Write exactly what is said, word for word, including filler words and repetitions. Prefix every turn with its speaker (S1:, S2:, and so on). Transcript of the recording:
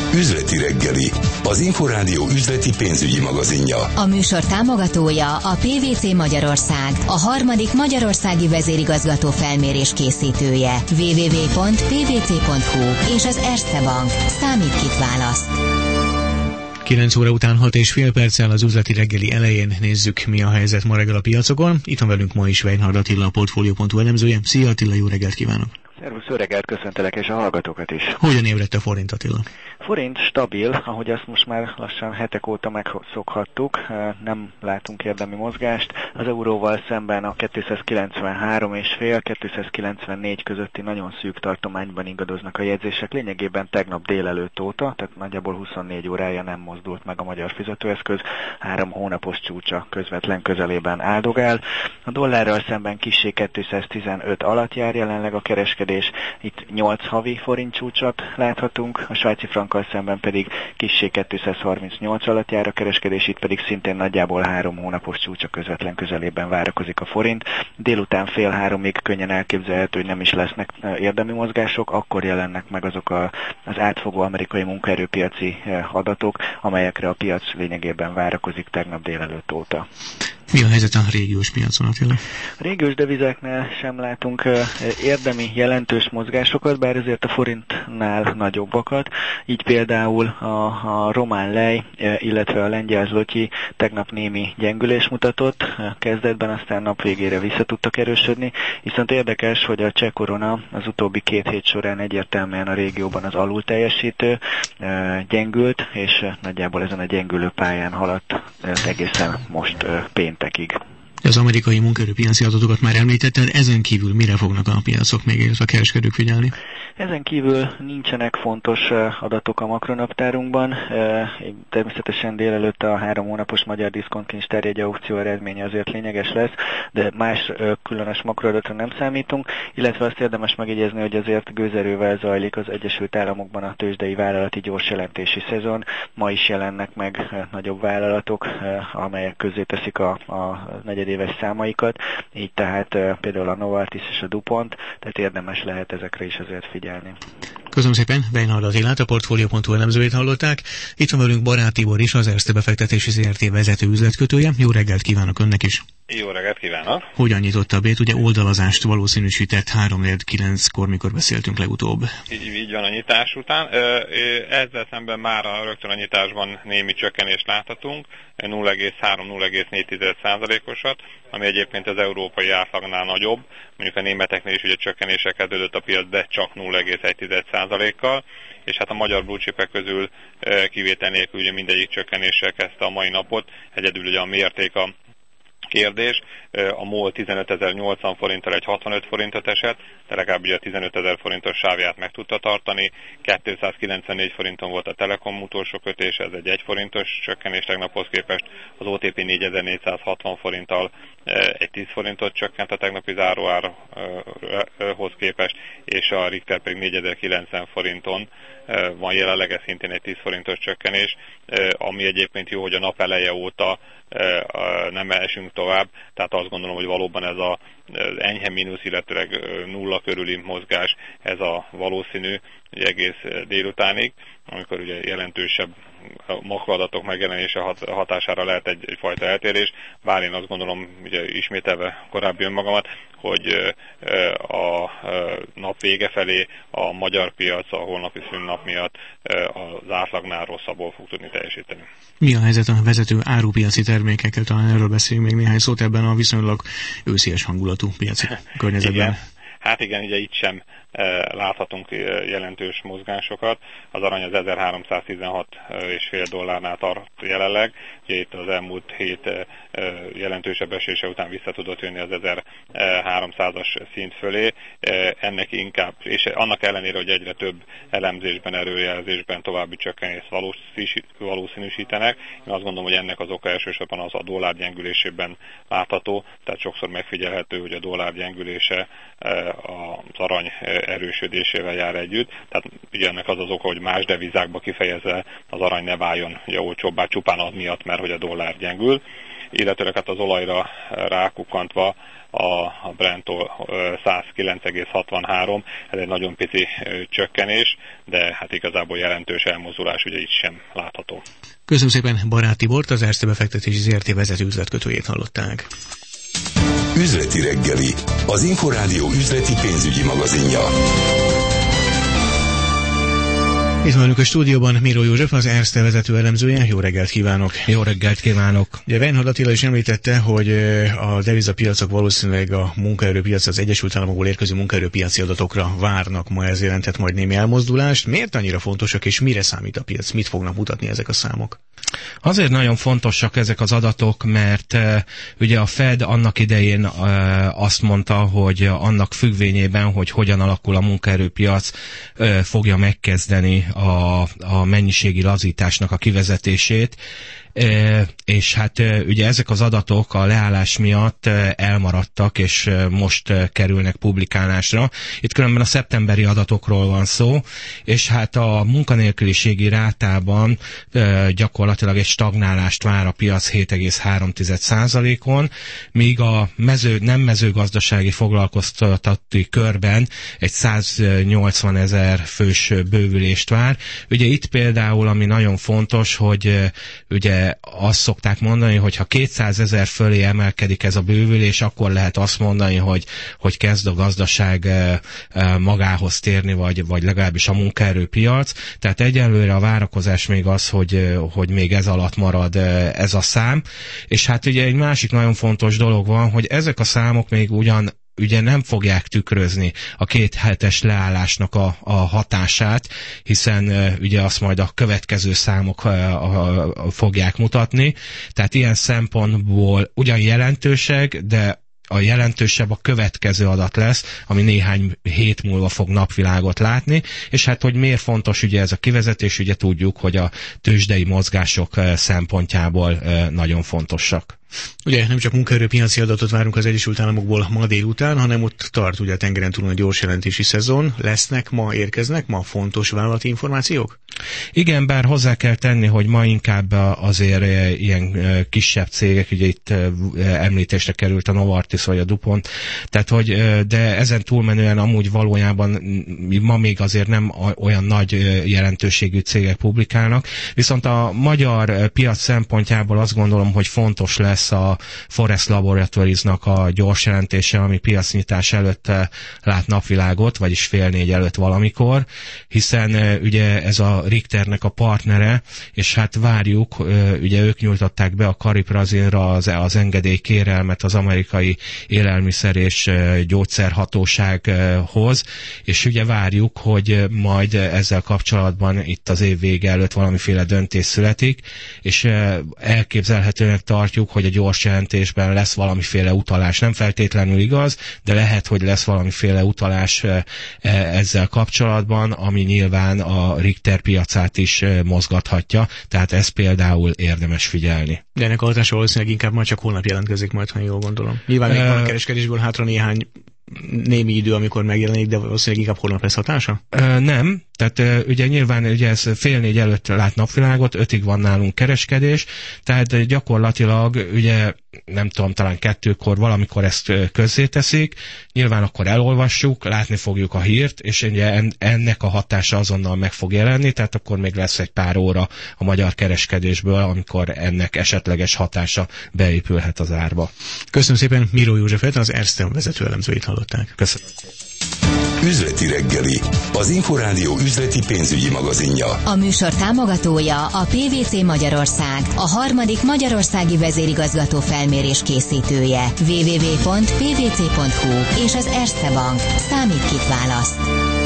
S1: Üzleti reggeli, az Inforádió üzleti pénzügyi magazinja.
S2: A műsor támogatója a pé vé cé Magyarország, a harmadik magyarországi vezérigazgató felmérés készítője. double-u double-u double-u pont p v c pont h u és az Erste Bank. Számít, kit választ.
S3: kilenc óra után hat és fél perccel az üzleti reggeli elején nézzük, mi a helyzet ma reggel a piacokon. Itt van velünk ma is Weinhard Attila, a Portfolio pont hu elemzője. Szia Attila, jó reggelt kívánok!
S4: Szervusz, jó reggelt, köszöntelek, és a hallgatókat is.
S3: Hogyan ébredt a forint, Attila?
S4: Forint stabil, ahogy azt most már lassan hetek óta megszokhattuk, nem látunk érdemi mozgást. Az euróval szemben a kétszázkilencvenhárom egész öt kétszázkilencvennégy közötti nagyon szűk tartományban ingadoznak a jegyzések, lényegében tegnap délelőtt óta, tehát nagyjából huszonnégy órája nem mozdult meg a magyar fizetőeszköz, három hónapos csúcsa közvetlen közelében áldogál. A dollárral szemben kissé kétszáztizenöt alatt jár jelenleg a kereskedés, itt nyolc havi forint csúcsot láthatunk, a svájci frankkal szemben pedig kissé kétszázharmincnyolc alatt jár a kereskedés, itt pedig szintén nagyjából három hónapos csúcsa közvetlen közelében várakozik a forint. Délután fél háromig könnyen elképzelhető, hogy nem is lesznek érdemi mozgások, akkor jelennek meg azok a, az átfogó amerikai munkaerőpiaci adatok, amelyekre a piac lényegében várakozik tegnap délelőtt óta.
S3: Mi a helyzet a régiós piacon, Attila?
S4: A régiós devizáknál sem látunk érdemi jelentős mozgásokat, bár ezért a forintnál nagyobbakat. Így például a, a román lej, illetve a lengyel zloty tegnap némi gyengülés mutatott, kezdetben aztán nap végére vissza tudtak erősödni, viszont érdekes, hogy a cseh korona az utóbbi két hét során egyértelműen a régióban az alul teljesítő, gyengült, és nagyjából ezen a gyengülő pályán haladt egészen most péntekig.
S3: Az amerikai munkaerőpiaci adatokat már említetted, ezen kívül mire fognak a piacok még, illetve a kereskedők figyelni?
S4: Ezen kívül nincsenek fontos adatok a makronaptárunkban. Természetesen délelőtt a három hónapos magyar diszkontkincstárjegy aukció eredménye azért lényeges lesz, de más különös makroadatra nem számítunk, illetve azt érdemes megjegyezni, hogy azért gőzerővel zajlik az Egyesült Államokban a tőzsdei vállalati gyors jelentési szezon. Ma is jelennek meg nagyobb vállalatok, amelyek közzéteszik a, a negyedéves számaikat, így tehát például a Novartis és a DuPont, tehát érdemes lehet ezekre is azért figyelni.
S3: Köszönöm szépen, Weinhard Attilát, a Portfolio pont hu elemzőjét hallották. Itt van velünk Barát Tibor is, az Erste befektetési zé er té vezető üzletkötője. Jó reggelt kívánok önnek is!
S5: Jó reggelt kívánok!
S3: Hogyan nyitott a bét? Ugye oldalazást valószínűsített három kilenckor, mikor beszéltünk legutóbb.
S5: Így, így van a nyitás után. Ezzel szemben már a, rögtön a nyitásban némi csökkenést láthatunk, nulla egész három nulla egész négy százalékosat, ami egyébként az európai átlagnál nagyobb. Mondjuk a németeknél is ugye csökkenésre kezdődött a piac, de csak nulla egész egy százalékkal, és hát a magyar blue chipek közül kivétel nélkül ugye mindegyik csökkenéssel kezdte a mai napot, egyedül ugye a mérték a kérdés. A MOL tizenötezer-nyolcvan forinttal egy hatvanöt forintot esett, de legalább ugye a tizenötezer forintos sávját meg tudta tartani. kétszázkilencvennégy forinton volt a Telekom utolsó kötés, ez egy egy forintos csökkenés tegnaphoz képest. Az o té pé négyezer-négyszázhatvan forinttal egy tíz forintot csökkent a tegnapi záróárhoz képest, és a Richter pedig négyezer-kilencven forinton van jelenleg, ez szintén egy tíz forintos csökkenés, ami egyébként jó, hogy a nap eleje óta nem esünk tovább, tehát azt gondolom, hogy valóban ez a enyhe mínusz, illetőleg nulla körüli mozgás, ez a valószínű egész délutánig, amikor ugye jelentősebb makroadatok megjelenése hatására lehet egy, egyfajta eltérés, bár én azt gondolom, ugye ismételve korábbi önmagamat, hogy a nap vége felé a magyar piac a holnapi szünnap miatt az átlagnál rosszabbul fog tudni teljesíteni.
S3: Mi a helyzet a vezető árupiaci termékekkel? Talán erről beszéljünk még néhány szót ebben a viszonylag őszies hangulatú piaci környezetben.
S5: Igen. Hát igen, ugye itt sem e, láthatunk jelentős mozgásokat. Az arany az ezerháromszáztizenhat egész öt dollárnál tart jelenleg. Ugye itt az elmúlt hét e, jelentősebb esése után vissza tudott jönni az ezerháromszázas szint fölé. E, ennek inkább, és annak ellenére, hogy egyre több elemzésben, előjelzésben további csökkenést valószínűsítenek. Én azt gondolom, hogy ennek az oka elsősorban az a dollár gyengülésében látható, tehát sokszor megfigyelhető, hogy a dollár gyengülése az arany erősödésével jár együtt. Tehát ugye ennek az az oka, hogy más devizákba kifejezve az arany ne váljon ugye olcsóbbá csupán az miatt, mert hogy a dollár gyengül. illetőleg hát az olajra rákukkantva a Brent száz kilenc egész hatvanhárom, ez egy nagyon pici csökkenés, de hát igazából jelentős elmozdulás ugye itt sem látható.
S3: Köszönöm szépen Barát Tibort, az Erste Befektetési zé er té vezető üzletkötőjét hallották.
S1: Üzleti reggeli, az Inforádió üzleti pénzügyi magazinja.
S3: Itt vagyunk a stúdióban, Miró József, az Erste vezető elemzője. Jó reggelt kívánok!
S6: Jó reggelt kívánok!
S3: Ugye Weinhard Attila is említette, hogy a devizapiacok valószínűleg a munkaerőpiac, az Egyesült Államokból érkező munkaerőpiaci adatokra várnak, ma ez jelentett majd némi elmozdulást. Miért annyira fontosak, és mire számít a piac? Mit fognak mutatni ezek a számok?
S6: Azért nagyon fontosak ezek az adatok, mert uh, ugye a Fed annak idején uh, azt mondta, hogy annak függvényében, hogy hogyan alakul a munkaerőpiac, uh, fogja megkezdeni a, a mennyiségi lazításnak a kivezetését, és hát ugye ezek az adatok a leállás miatt elmaradtak, és most kerülnek publikálásra. Itt különben a szeptemberi adatokról van szó, és hát a munkanélküliségi rátában gyakorlatilag egy stagnálást vár a piac hét egész három százalékon, míg a mező, nem mezőgazdasági foglalkoztatói körben egy száznyolcvan ezer fős bővülést vár. Ugye itt például, ami nagyon fontos, hogy ugye azt szokták mondani, hogy ha kétszázezer fölé emelkedik ez a bővülés, akkor lehet azt mondani, hogy, hogy kezd a gazdaság magához térni, vagy, vagy legalábbis a munkaerőpiac. Tehát egyelőre a várakozás még az, hogy, hogy még ez alatt marad ez a szám. És hát ugye egy másik nagyon fontos dolog van, hogy ezek a számok még ugyan ugye nem fogják tükrözni a két hetes leállásnak a, a hatását, hiszen uh, ugye azt majd a következő számok uh, uh, fogják mutatni. Tehát ilyen szempontból ugyan jelentőség, de a jelentősebb a következő adat lesz, ami néhány hét múlva fog napvilágot látni, és hát, hogy miért fontos ugye ez a kivezetés, ugye tudjuk, hogy a tőzsdei mozgások szempontjából nagyon fontosak.
S3: Ugye nem csak munkaerőpiaci adatot várunk az Egyesült Államokból ma délután, hanem ott tart ugye a tengeren túlon a gyors jelentési szezon. Lesznek ma, érkeznek ma fontos vállalati információk?
S6: Igen, bár hozzá kell tenni, hogy ma inkább azért ilyen kisebb cégek, ugye itt említésre került a Novartis vagy a DuPont, tehát hogy, de ezen túlmenően amúgy valójában ma még azért nem olyan nagy jelentőségű cégek publikálnak, viszont a magyar piac szempontjából azt gondolom, hogy fontos lesz a Forest Laboratories-nak a gyors jelentése, ami piacnyitás előtt lát napvilágot, vagyis fél négy előtt valamikor, hiszen ugye ez a Richternek a partnere, és hát várjuk, ugye ők nyújtották be a Cariprazinra az, az engedélykérelmet az amerikai élelmiszer és gyógyszerhatósághoz, és ugye várjuk, hogy majd ezzel kapcsolatban itt az év vége előtt valamiféle döntés születik, és elképzelhetőnek tartjuk, hogy a gyors jelentésben lesz valamiféle utalás. Nem feltétlenül igaz, de lehet, hogy lesz valamiféle utalás ezzel kapcsolatban, ami nyilván a Richter piacát is mozgathatja, tehát ez például érdemes figyelni.
S3: De ennek a hatása valószínűleg inkább majd csak holnap jelentkezik majd, ha jól gondolom. Nyilván még uh, van a kereskedésből hátra néhány némi idő, amikor megjelenik, de valószínűleg inkább holnap lesz hatása? Uh,
S6: nem, tehát uh, ugye nyilván ugye ez fél négy előtt lát napvilágot, ötig van nálunk kereskedés, tehát uh, gyakorlatilag ugye nem tudom, talán kettőkor valamikor ezt uh, közzéteszik, nyilván akkor elolvassuk, látni fogjuk a hírt, és ugye en, ennek a hatása azonnal meg fog jelenni, tehát akkor még lesz egy pár óra a magyar kereskedésből, amikor ennek esetleges hatása beépülhet az árba.
S3: Köszönöm szépen Miró Józsefet, az Erste vezető elemzőit hallották.
S6: Köszönöm.
S1: Üzleti reggeli, az Inforádió üzleti pénzügyi magazinja.
S2: A műsor támogatója a pé vé cé Magyarország, a harmadik magyarországi vezérigazgató felmérés készítője. double-u double-u double-u pont pé vé cé pont hú és az Erste Bank. Számít, kit választ.